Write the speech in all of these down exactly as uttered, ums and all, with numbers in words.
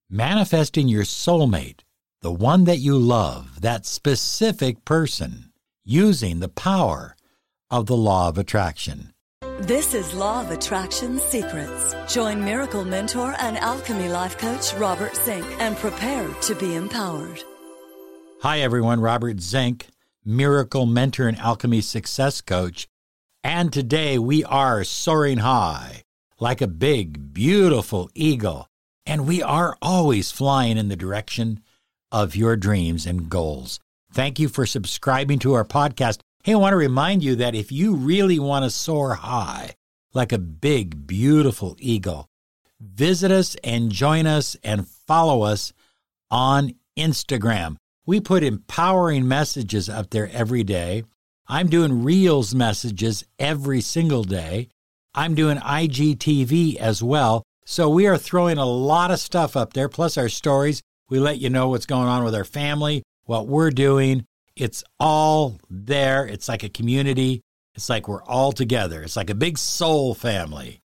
manifesting your soulmate, the one that you love, that specific person, using the power of the law of attraction. This is Law of Attraction Secrets. Join Miracle Mentor and Alchemy Life Coach Robert Zink and prepare to be empowered. Hi, everyone. Robert Zink, Miracle Mentor and Alchemy Success Coach. And today we are soaring high like a big, beautiful eagle. And we are always flying in the direction of your dreams and goals. Thank you for subscribing to our podcast. Hey, I want to remind you that if you really want to soar high like a big, beautiful eagle, visit us and join us and follow us on Instagram. We put empowering messages up there every day. I'm doing Reels messages every single day. I'm doing I G T V as well. So we are throwing a lot of stuff up there, plus our stories. We let you know what's going on with our family, what we're doing. It's all there. It's like a community. It's like we're all together. It's like a big soul family.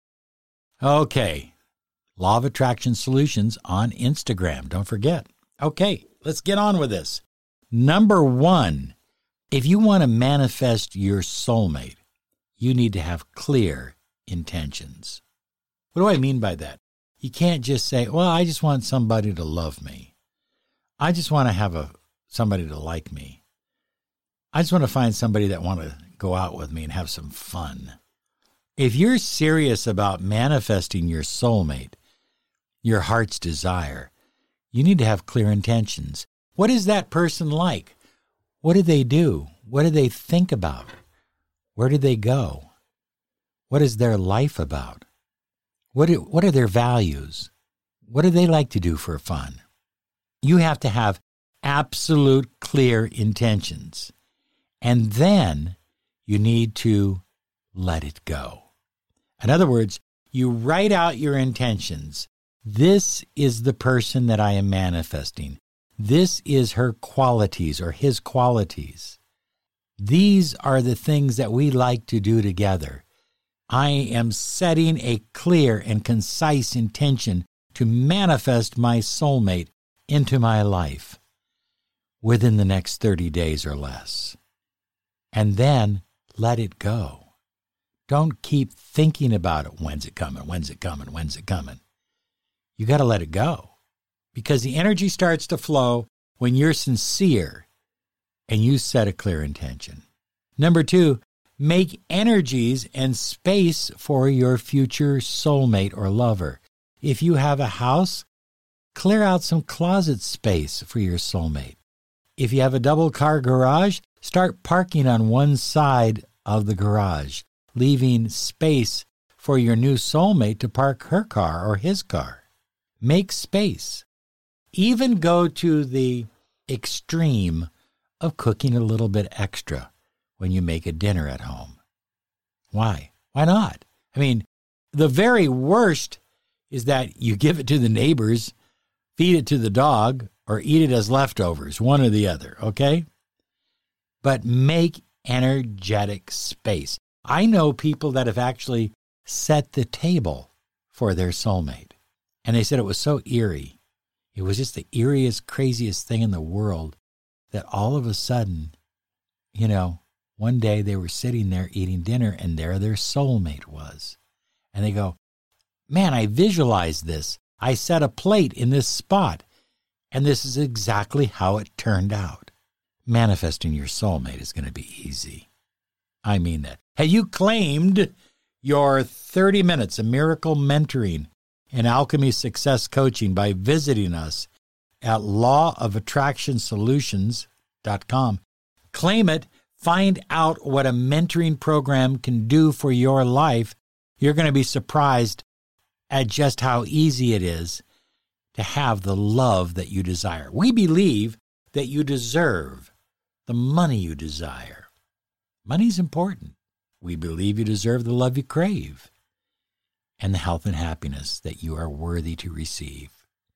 Okay. Law of Attraction Solutions on Instagram. Don't forget. Okay, let's get on with this. Number one, if you want to manifest your soulmate, you need to have clear intentions. What do I mean by that? You can't just say, well, I just want somebody to love me. I just want to have a somebody to like me. I just want to find somebody that want to go out with me and have some fun. If you're serious about manifesting your soulmate, your heart's desire, you need to have clear intentions. What is that person like? What do they do? What do they think about? Where do they go? What is their life about? What do, what are their values? What do they like to do for fun? You have to have absolute clear intentions. And then you need to let it go. In other words, you write out your intentions. This is the person that I am manifesting. This is her qualities or his qualities. These are the things that we like to do together. I am setting a clear and concise intention to manifest my soulmate into my life within the next thirty days or less. And then let it go. Don't keep thinking about it. When's it coming? When's it coming? When's it coming? You got to let it go, because the energy starts to flow when you're sincere and you set a clear intention. Number two, make energies and space for your future soulmate or lover. If you have a house, clear out some closet space for your soulmate. If you have a double-car garage, start parking on one side of the garage, leaving space for your new soulmate to park her car or his car. Make space. Even go to the extreme of cooking a little bit extra when you make a dinner at home. Why? Why not? I mean, the very worst is that you give it to the neighbors, feed it to the dog, or eat it as leftovers, one or the other, okay? But make energetic space. I know people that have actually set the table for their soulmate, and they said it was so eerie. It was just the eeriest, craziest thing in the world that all of a sudden, you know, one day they were sitting there eating dinner, and there their soulmate was. And they go, man, I visualized this. I set a plate in this spot, and this is exactly how it turned out. Manifesting your soulmate is going to be easy. I mean that. Have you claimed your thirty minutes of miracle mentoring and alchemy success coaching by visiting us at law of attraction solutions dot com? Claim it. Find out what a mentoring program can do for your life. You're going to be surprised at just how easy it is to have the love that you desire. We believe that you deserve the money you desire. Money's important. We believe you deserve the love you crave and the health and happiness that you are worthy to receive.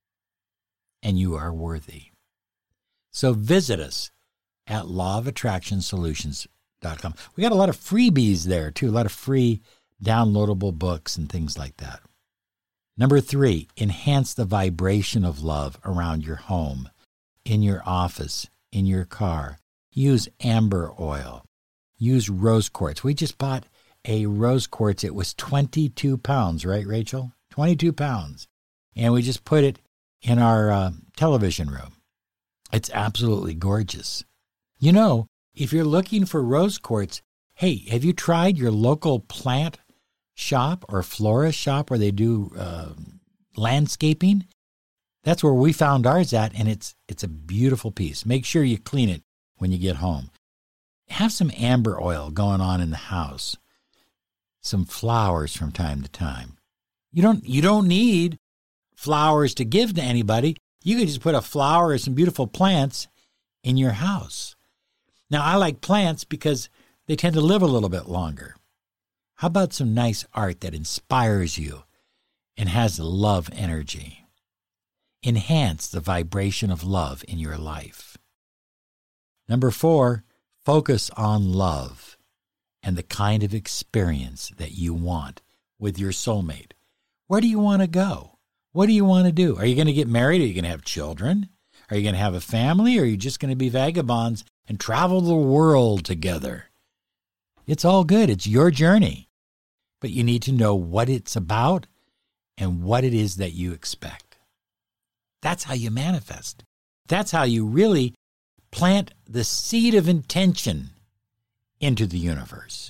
And you are worthy. So visit us at law of attraction solutions dot com. We got a lot of freebies there, too, a lot of free downloadable books and things like that. Number three, enhance the vibration of love around your home, in your office, in your car. Use amber oil. Use rose quartz. We just bought a rose quartz. It was twenty-two pounds, right, Rachel? twenty-two pounds. And we just put it in our uh, television room. It's absolutely gorgeous. You know, if you're looking for rose quartz, hey, have you tried your local plant shop or florist shop where they do uh, landscaping? That's where we found ours at, and it's it's a beautiful piece. Make sure you clean it when you get home. Have some amber oil going on in the house. Some flowers from time to time. You don't you don't need flowers to give to anybody. You can just put a flower or some beautiful plants in your house. Now, I like plants because they tend to live a little bit longer. How about some nice art that inspires you and has love energy? Enhance the vibration of love in your life. Number four, focus on love and the kind of experience that you want with your soulmate. Where do you want to go? What do you want to do? Are you going to get married? Are you going to have children? Are you going to have a family? Or are you just going to be vagabonds and travel the world together? It's all good. It's your journey. But you need to know what it's about and what it is that you expect. That's how you manifest. That's how you really plant the seed of intention into the universe.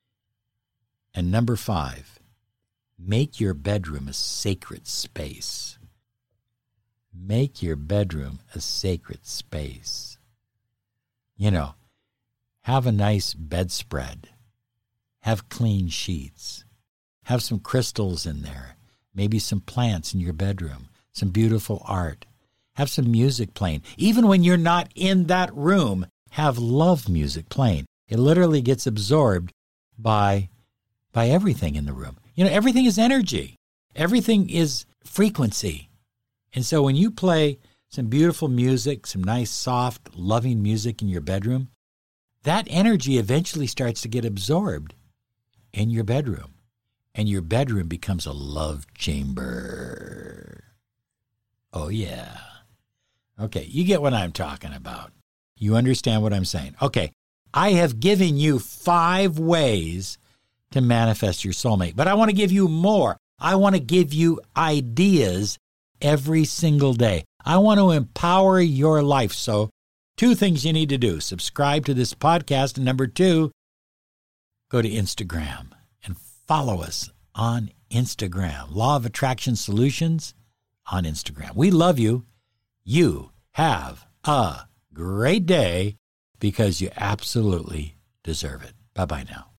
And number five, make your bedroom a sacred space. Make your bedroom a sacred space. You know, have a nice bedspread. Have clean sheets. Have some crystals in there. Maybe some plants in your bedroom. Some beautiful art. Have some music playing. Even when you're not in that room, have love music playing. It literally gets absorbed by, by everything in the room. You know, everything is energy. Everything is frequency. And so when you play some beautiful music, some nice, soft, loving music in your bedroom, that energy eventually starts to get absorbed in your bedroom. And your bedroom becomes a love chamber. Oh, yeah. Okay, you get what I'm talking about. You understand what I'm saying. Okay, I have given you five ways to manifest your soulmate, but I want to give you more. I want to give you ideas every single day. I want to empower your life. So two things you need to do. Subscribe to this podcast. And number two, go to Instagram and follow us on Instagram. Law of Attraction Solutions on Instagram. We love you. You have a great day because you absolutely deserve it. Bye-bye now.